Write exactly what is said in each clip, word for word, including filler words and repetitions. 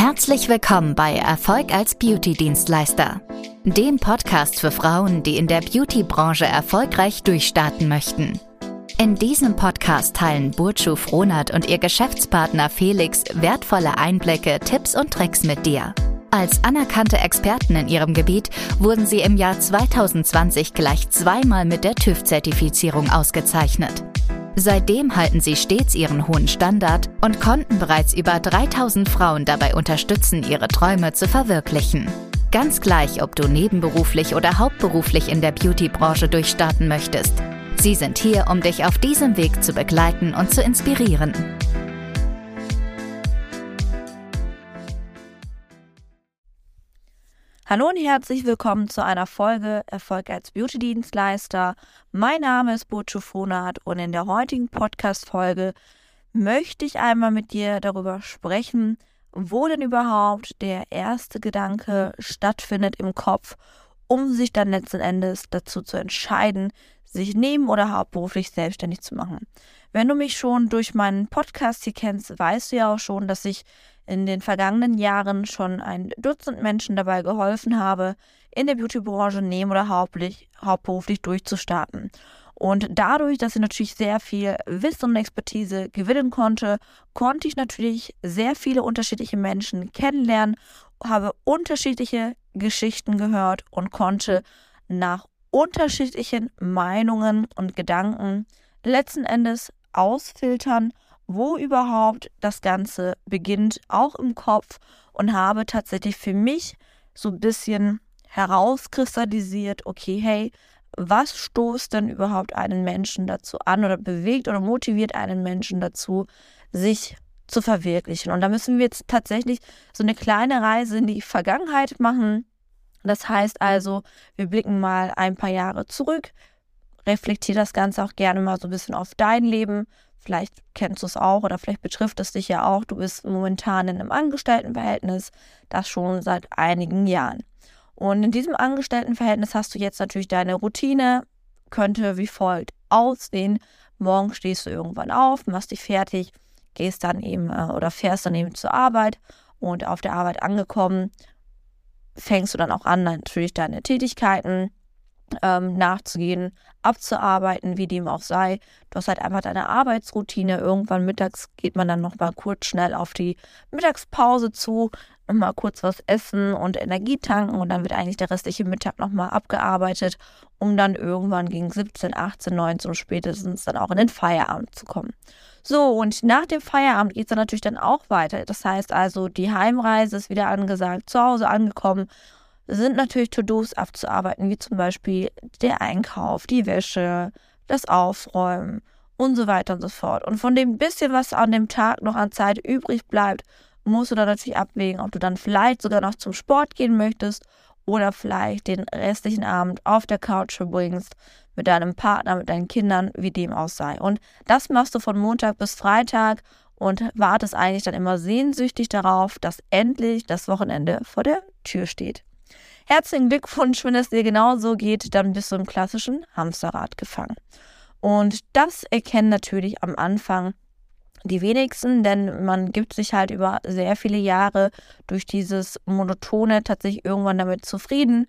Herzlich willkommen bei Erfolg als Beauty-Dienstleister, dem Podcast für Frauen, die in der Beauty-Branche erfolgreich durchstarten möchten. In diesem Podcast teilen Burcu Frohnert und ihr Geschäftspartner Felix wertvolle Einblicke, Tipps und Tricks mit dir. Als anerkannte Experten in ihrem Gebiet wurden sie im Jahr zwanzig zwanzig gleich zweimal mit der TÜV-Zertifizierung ausgezeichnet. Seitdem halten sie stets ihren hohen Standard und konnten bereits über dreitausend Frauen dabei unterstützen, ihre Träume zu verwirklichen. Ganz gleich, ob du nebenberuflich oder hauptberuflich in der Beauty-Branche durchstarten möchtest. Sie sind hier, um dich auf diesem Weg zu begleiten und zu inspirieren. Hallo und herzlich willkommen zu einer Folge Erfolg als Beauty-Dienstleister. Mein Name ist Burcu Frohnert und in der heutigen Podcast-Folge möchte ich einmal mit dir darüber sprechen, wo denn überhaupt der erste Gedanke stattfindet im Kopf, um sich dann letzten Endes dazu zu entscheiden, sich neben- oder hauptberuflich selbstständig zu machen. Wenn du mich schon durch meinen Podcast hier kennst, weißt du ja auch schon, dass ich in den vergangenen Jahren schon ein Dutzend Menschen dabei geholfen habe, in der Beautybranche neben- oder hauptberuflich, hauptberuflich durchzustarten. Und dadurch, dass ich natürlich sehr viel Wissen und Expertise gewinnen konnte, konnte ich natürlich sehr viele unterschiedliche Menschen kennenlernen, habe unterschiedliche Geschichten gehört und konnte nach unterschiedlichen Meinungen und Gedanken letzten Endes ausfiltern, wo überhaupt das Ganze beginnt, auch im Kopf, und habe tatsächlich für mich so ein bisschen herauskristallisiert, okay, hey, was stoßt denn überhaupt einen Menschen dazu an oder bewegt oder motiviert einen Menschen dazu, sich zu verwirklichen? Und da müssen wir jetzt tatsächlich so eine kleine Reise in die Vergangenheit machen. Das heißt also, wir blicken mal ein paar Jahre zurück, reflektiere das Ganze auch gerne mal so ein bisschen auf dein Leben. Vielleicht kennst du es auch oder vielleicht betrifft es dich ja auch. Du bist momentan in einem Angestelltenverhältnis, das schon seit einigen Jahren. Und in diesem Angestelltenverhältnis hast du jetzt natürlich deine Routine, könnte wie folgt aussehen. Morgen stehst du irgendwann auf, machst dich fertig, gehst dann eben äh, oder fährst dann eben zur Arbeit und auf der Arbeit angekommen, fängst du dann auch an, natürlich deine Tätigkeiten ähm, nachzugehen, abzuarbeiten, wie dem auch sei. Du hast halt einfach deine Arbeitsroutine. Irgendwann mittags geht man dann noch mal kurz schnell auf die Mittagspause zu, noch mal kurz was essen und Energie tanken und dann wird eigentlich der restliche Mittag noch mal abgearbeitet, um dann irgendwann gegen siebzehn, achtzehn, neunzehn Uhr spätestens dann auch in den Feierabend zu kommen. So, und nach dem Feierabend geht es dann natürlich dann auch weiter. Das heißt also, die Heimreise ist wieder angesagt, zu Hause angekommen, sind natürlich To-Dos abzuarbeiten, wie zum Beispiel der Einkauf, die Wäsche, das Aufräumen und so weiter und so fort. Und von dem bisschen, was an dem Tag noch an Zeit übrig bleibt, musst du dann natürlich abwägen, ob du dann vielleicht sogar noch zum Sport gehen möchtest oder vielleicht den restlichen Abend auf der Couch verbringst mit deinem Partner, mit deinen Kindern, wie dem auch sei. Und das machst du von Montag bis Freitag und wartest eigentlich dann immer sehnsüchtig darauf, dass endlich das Wochenende vor der Tür steht. Herzlichen Glückwunsch, wenn es dir genauso geht, dann bist du im klassischen Hamsterrad gefangen. Und das erkennen natürlich am Anfang die wenigsten, denn man gibt sich halt über sehr viele Jahre durch dieses Monotone tatsächlich irgendwann damit zufrieden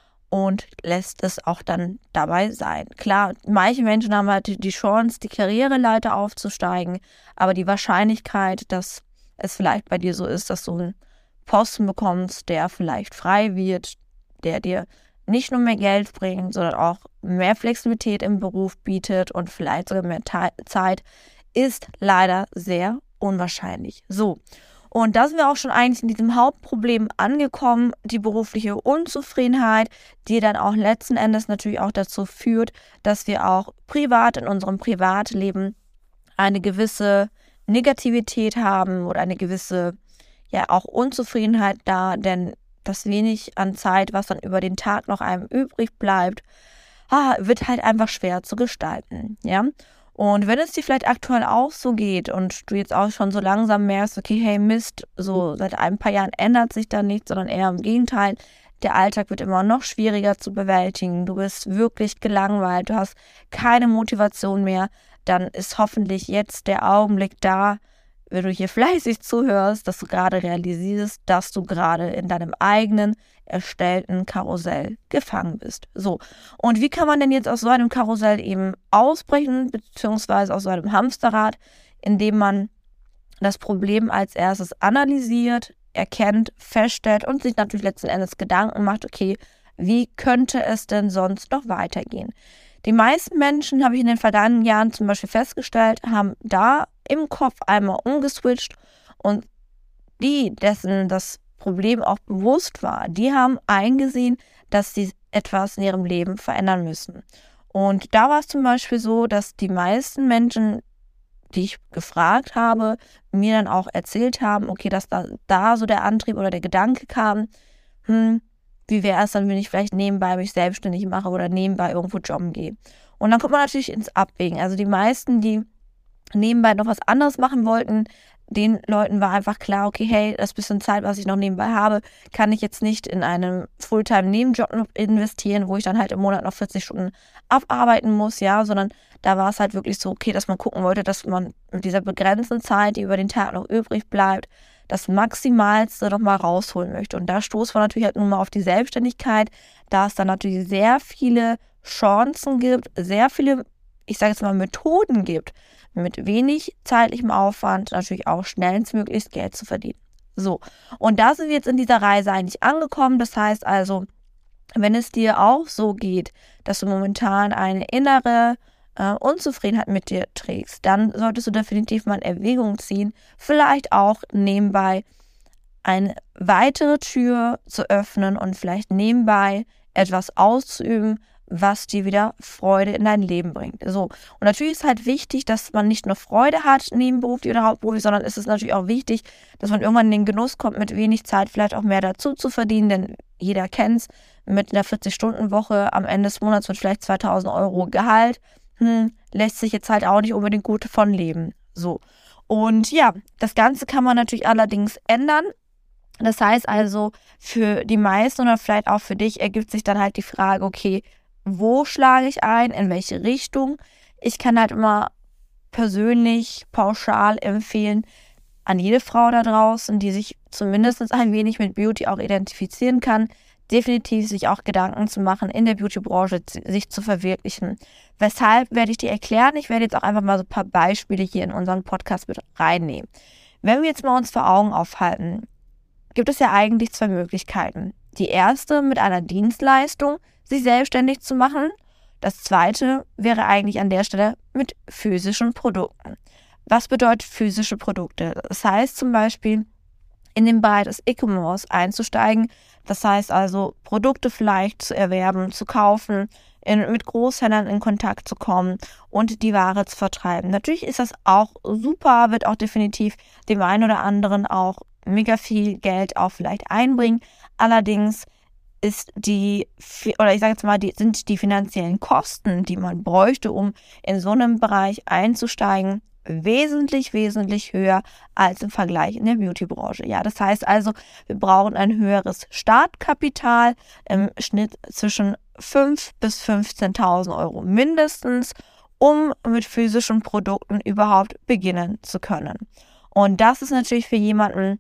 und lässt es auch dann dabei sein. Klar, manche Menschen haben halt die Chance, die Karriereleiter aufzusteigen, aber die Wahrscheinlichkeit, dass es vielleicht bei dir so ist, dass du einen Posten bekommst, der vielleicht frei wird, der dir nicht nur mehr Geld bringt, sondern auch mehr Flexibilität im Beruf bietet und vielleicht sogar mehr Ta- Zeit, ist leider sehr unwahrscheinlich. So, und da sind wir auch schon eigentlich in diesem Hauptproblem angekommen, die berufliche Unzufriedenheit, die dann auch letzten Endes natürlich auch dazu führt, dass wir auch privat in unserem Privatleben eine gewisse Negativität haben oder eine gewisse, ja, auch Unzufriedenheit da, denn das wenig an Zeit, was dann über den Tag noch einem übrig bleibt, ah, wird halt einfach schwer zu gestalten, ja. Und wenn es dir vielleicht aktuell auch so geht und du jetzt auch schon so langsam merkst, okay, hey Mist, so seit ein paar Jahren ändert sich da nichts, sondern eher im Gegenteil, der Alltag wird immer noch schwieriger zu bewältigen, du bist wirklich gelangweilt, du hast keine Motivation mehr, dann ist hoffentlich jetzt der Augenblick da, wenn du hier fleißig zuhörst, dass du gerade realisierst, dass du gerade in deinem eigenen erstellten Karussell gefangen bist. So, und wie kann man denn jetzt aus so einem Karussell eben ausbrechen, beziehungsweise aus so einem Hamsterrad, indem man das Problem als erstes analysiert, erkennt, feststellt und sich natürlich letzten Endes Gedanken macht, okay, wie könnte es denn sonst noch weitergehen? Die meisten Menschen, habe ich in den vergangenen Jahren zum Beispiel festgestellt, haben da im Kopf einmal umgeswitcht und die, dessen das Problem auch bewusst war, die haben eingesehen, dass sie etwas in ihrem Leben verändern müssen. Und da war es zum Beispiel so, dass die meisten Menschen, die ich gefragt habe, mir dann auch erzählt haben, okay, dass da, da so der Antrieb oder der Gedanke kam, hm, wie wäre es dann, wenn ich vielleicht nebenbei mich selbstständig mache oder nebenbei irgendwo jobben gehe. Und dann kommt man natürlich ins Abwägen. Also die meisten, die nebenbei noch was anderes machen wollten, den Leuten war einfach klar, okay, hey, das bisschen Zeit, was ich noch nebenbei habe, kann ich jetzt nicht in einen Fulltime-Nebenjob investieren, wo ich dann halt im Monat noch vierzig Stunden abarbeiten muss, ja, sondern da war es halt wirklich so, okay, dass man gucken wollte, dass man mit dieser begrenzten Zeit, die über den Tag noch übrig bleibt, das Maximalste noch mal rausholen möchte. Und da stoßt man natürlich halt nun mal auf die Selbstständigkeit, da es dann natürlich sehr viele Chancen gibt, sehr viele, ich sage jetzt mal, Methoden gibt, mit wenig zeitlichem Aufwand natürlich auch schnellstmöglichst Geld zu verdienen. So, und da sind wir jetzt in dieser Reise eigentlich angekommen. Das heißt also, wenn es dir auch so geht, dass du momentan eine innere äh, Unzufriedenheit mit dir trägst, dann solltest du definitiv mal in Erwägung ziehen, vielleicht auch nebenbei eine weitere Tür zu öffnen und vielleicht nebenbei etwas auszuüben, was dir wieder Freude in dein Leben bringt. So, und natürlich ist halt wichtig, dass man nicht nur Freude hat, nebenberuflich oder hauptberuflich, sondern es ist natürlich auch wichtig, dass man irgendwann in den Genuss kommt, mit wenig Zeit vielleicht auch mehr dazu zu verdienen, denn jeder kennt es, mit einer vierzig-Stunden-Woche am Ende des Monats mit vielleicht zweitausend Euro Gehalt, hm, lässt sich jetzt halt auch nicht unbedingt gut von leben. So, und ja, das Ganze kann man natürlich allerdings ändern. Das heißt also, für die meisten oder vielleicht auch für dich ergibt sich dann halt die Frage, okay, wo schlage ich ein, in welche Richtung? Ich kann halt immer persönlich pauschal empfehlen, an jede Frau da draußen, die sich zumindest ein wenig mit Beauty auch identifizieren kann, definitiv sich auch Gedanken zu machen, in der Beauty-Branche sich zu verwirklichen. Weshalb werde ich dir erklären. Ich werde jetzt auch einfach mal so ein paar Beispiele hier in unseren Podcast mit reinnehmen. Wenn wir jetzt mal uns vor Augen aufhalten, gibt es ja eigentlich zwei Möglichkeiten. Die erste mit einer Dienstleistung, sich selbstständig zu machen. Das zweite wäre eigentlich an der Stelle mit physischen Produkten. Was bedeutet physische Produkte? Das heißt zum Beispiel, in den Bereich des E-Commerce einzusteigen. Das heißt also, Produkte vielleicht zu erwerben, zu kaufen, in, mit Großhändlern in Kontakt zu kommen und die Ware zu vertreiben. Natürlich ist das auch super, wird auch definitiv dem einen oder anderen auch mega viel Geld auch vielleicht einbringen. Allerdings ist die, oder ich sage jetzt mal, die, sind die finanziellen Kosten, die man bräuchte, um in so einem Bereich einzusteigen, wesentlich, wesentlich höher als im Vergleich in der Beauty-Branche. Ja, das heißt also, wir brauchen ein höheres Startkapital im Schnitt zwischen fünftausend bis fünfzehntausend Euro mindestens, um mit physischen Produkten überhaupt beginnen zu können. Und das ist natürlich für jemanden,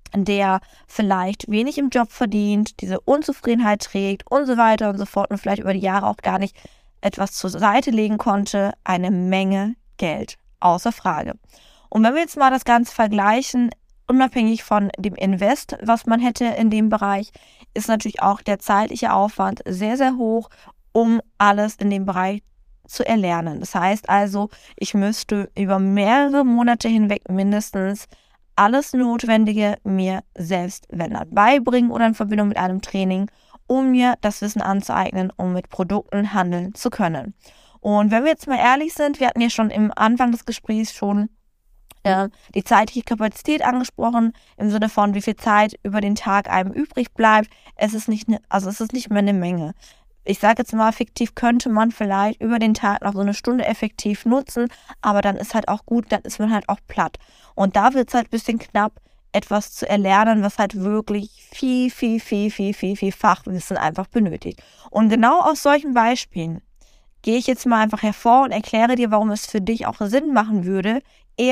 der vielleicht wenig im Job verdient, diese Unzufriedenheit trägt und so weiter und so fort und vielleicht über die Jahre auch gar nicht etwas zur Seite legen konnte, eine Menge Geld, außer Frage. Und wenn wir jetzt mal das Ganze vergleichen, unabhängig von dem Invest, was man hätte in dem Bereich, ist natürlich auch der zeitliche Aufwand sehr, sehr hoch, um alles in dem Bereich zu erlernen. Das heißt also, ich müsste über mehrere Monate hinweg mindestens alles Notwendige mir selbst, wenn dann beibringen oder in Verbindung mit einem Training, um mir das Wissen anzueignen, um mit Produkten handeln zu können. Und wenn wir jetzt mal ehrlich sind, wir hatten ja schon im Anfang des Gesprächs schon äh, die zeitliche Kapazität angesprochen, im Sinne von, wie viel Zeit über den Tag einem übrig bleibt. Es ist nicht, ne, also es ist nicht mehr eine Menge. Ich sage jetzt mal, fiktiv könnte man vielleicht über den Tag noch so eine Stunde effektiv nutzen, aber dann ist halt auch gut, dann ist man halt auch platt. Und da wird es halt ein bisschen knapp, etwas zu erlernen, was halt wirklich viel, viel, viel, viel, viel, viel Fachwissen einfach benötigt. Und genau aus solchen Beispielen gehe ich jetzt mal einfach hervor und erkläre dir, warum es für dich auch Sinn machen würde, eher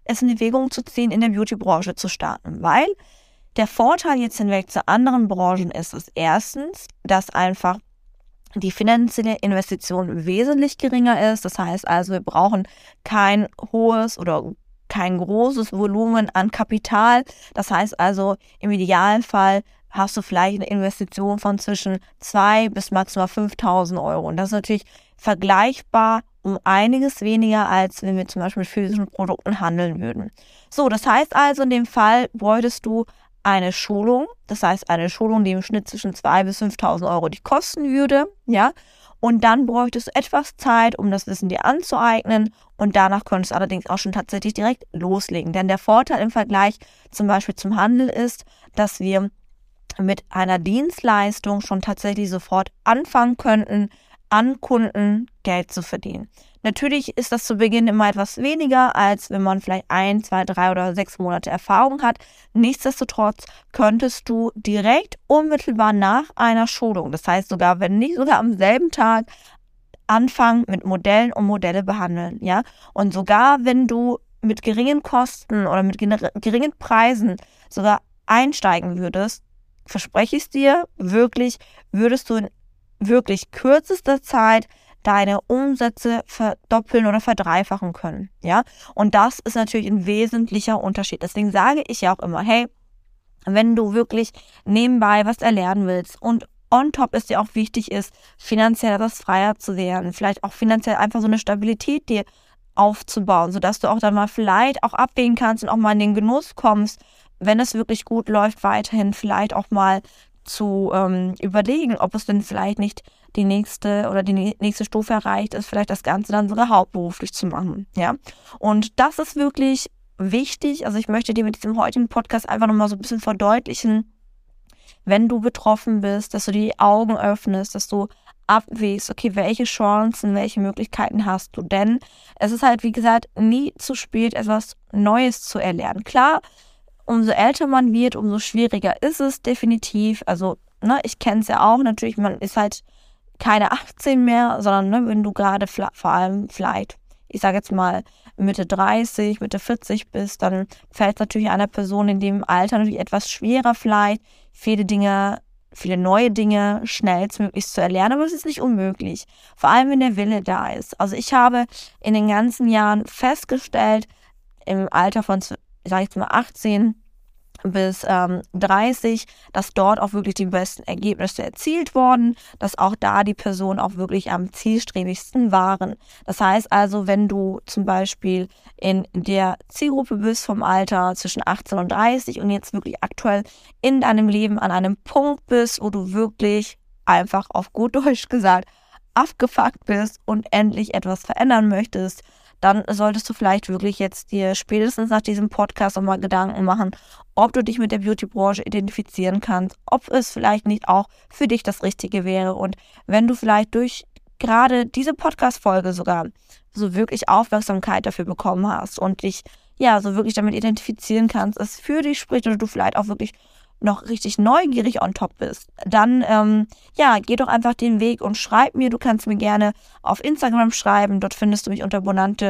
es in Erwägung zu ziehen, in der Beauty-Branche zu starten, weil der Vorteil jetzt hinweg zu anderen Branchen ist es erstens, dass einfach die finanzielle Investition wesentlich geringer ist. Das heißt also, wir brauchen kein hohes oder kein großes Volumen an Kapital. Das heißt also, im Idealfall hast du vielleicht eine Investition von zwischen zweitausend bis maximal fünftausend Euro. Und das ist natürlich vergleichbar um einiges weniger, als wenn wir zum Beispiel mit physischen Produkten handeln würden. So, das heißt also, in dem Fall bräuchtest du eine Schulung, das heißt eine Schulung, die im Schnitt zwischen zweitausend bis fünftausend Euro die kosten würde, ja, und dann bräuchtest du etwas Zeit, um das Wissen dir anzueignen und danach könntest du allerdings auch schon tatsächlich direkt loslegen, denn der Vorteil im Vergleich zum Beispiel zum Handel ist, dass wir mit einer Dienstleistung schon tatsächlich sofort anfangen könnten, an Kunden Geld zu verdienen. Natürlich ist das zu Beginn immer etwas weniger, als wenn man vielleicht ein, zwei, drei oder sechs Monate Erfahrung hat. Nichtsdestotrotz könntest du direkt unmittelbar nach einer Schulung, das heißt sogar, wenn nicht sogar am selben Tag, anfangen mit Modellen und Modelle behandeln, ja. Und sogar wenn du mit geringen Kosten oder mit geringen Preisen sogar einsteigen würdest, verspreche ich es dir, wirklich, würdest du in wirklich kürzester Zeit deine Umsätze verdoppeln oder verdreifachen können, ja. Und das ist natürlich ein wesentlicher Unterschied. Deswegen sage ich ja auch immer, hey, wenn du wirklich nebenbei was erlernen willst und on top ist dir auch wichtig ist, finanziell etwas freier zu werden, vielleicht auch finanziell einfach so eine Stabilität dir aufzubauen, sodass du auch dann mal vielleicht auch abwägen kannst und auch mal in den Genuss kommst, wenn es wirklich gut läuft, weiterhin vielleicht auch mal zu ähm, überlegen, ob es denn vielleicht nicht die nächste oder die nächste Stufe erreicht ist, vielleicht das Ganze dann sogar hauptberuflich zu machen, ja. Und das ist wirklich wichtig. Also ich möchte dir mit diesem heutigen Podcast einfach nochmal so ein bisschen verdeutlichen, wenn du betroffen bist, dass du dir die Augen öffnest, dass du abwägst, okay, welche Chancen, welche Möglichkeiten hast du, denn es ist halt, wie gesagt, nie zu spät, etwas Neues zu erlernen. Klar, umso älter man wird, umso schwieriger ist es definitiv. Also, ne, ich kenne es ja auch, natürlich, man ist halt keine achtzehn mehr, sondern ne, wenn du gerade vor allem vielleicht, ich sage jetzt mal Mitte dreißig, Mitte vierzig bist, dann fällt es natürlich einer Person in dem Alter natürlich etwas schwerer vielleicht, viele Dinge, viele neue Dinge schnellstmöglich zu erlernen, aber es ist nicht unmöglich, vor allem wenn der Wille da ist. Also ich habe in den ganzen Jahren festgestellt, im Alter von, ich sage jetzt mal achtzehn bis ähm, dreißig, dass dort auch wirklich die besten Ergebnisse erzielt wurden, dass auch da die Personen auch wirklich am zielstrebigsten waren. Das heißt also, wenn du zum Beispiel in der Zielgruppe bist vom Alter zwischen achtzehn und dreißig und jetzt wirklich aktuell in deinem Leben an einem Punkt bist, wo du wirklich einfach auf gut Deutsch gesagt abgefuckt bist und endlich etwas verändern möchtest, dann solltest du vielleicht wirklich jetzt dir spätestens nach diesem Podcast nochmal Gedanken machen, ob du dich mit der Beauty-Branche identifizieren kannst, ob es vielleicht nicht auch für dich das Richtige wäre. Und wenn du vielleicht durch gerade diese Podcast-Folge sogar so wirklich Aufmerksamkeit dafür bekommen hast und dich ja so wirklich damit identifizieren kannst, es für dich spricht oder du vielleicht auch wirklich noch richtig neugierig on top bist, dann ähm, ja, geh doch einfach den Weg und schreib mir. Du kannst mir gerne auf Instagram schreiben. Dort findest du mich unter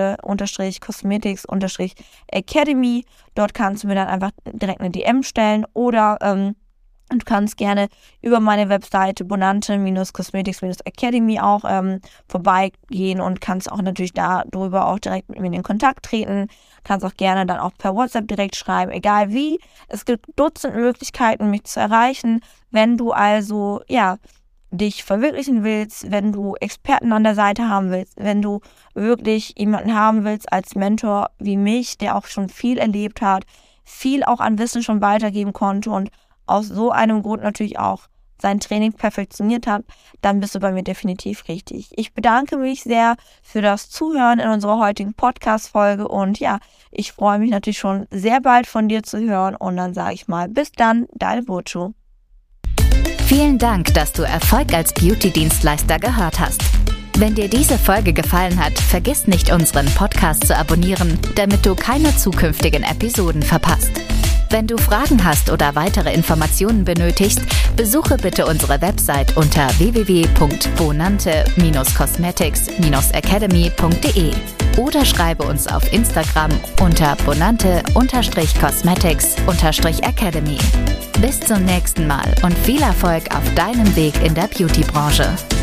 bonante-cosmetics-academy. Dort kannst du mir dann einfach direkt eine D M stellen oder ähm, du kannst gerne über meine Webseite bonante-cosmetics-academy auch ähm, vorbeigehen und kannst auch natürlich darüber auch direkt mit mir in Kontakt treten. Kannst auch gerne dann auch per WhatsApp direkt schreiben, egal wie. Es gibt Dutzend Möglichkeiten, mich zu erreichen. Wenn du also, ja, dich verwirklichen willst, wenn du Experten an der Seite haben willst, wenn du wirklich jemanden haben willst als Mentor wie mich, der auch schon viel erlebt hat, viel auch an Wissen schon weitergeben konnte und aus so einem Grund natürlich auch sein Training perfektioniert hat, dann bist du bei mir definitiv richtig. Ich bedanke mich sehr für das Zuhören in unserer heutigen Podcast-Folge und ja, ich freue mich natürlich schon sehr bald von dir zu hören und dann sage ich mal, bis dann, deine Burcu. Vielen Dank, dass du Erfolg als Beauty-Dienstleister gehört hast. Wenn dir diese Folge gefallen hat, vergiss nicht, unseren Podcast zu abonnieren, damit du keine zukünftigen Episoden verpasst. Wenn du Fragen hast oder weitere Informationen benötigst, besuche bitte unsere Website unter w w w punkt bonante Bindestrich cosmetics Bindestrich academy punkt de. oder schreibe uns auf Instagram unter bonante-cosmetics-academy. Bis zum nächsten Mal und viel Erfolg auf deinem Weg in der Beauty-Branche.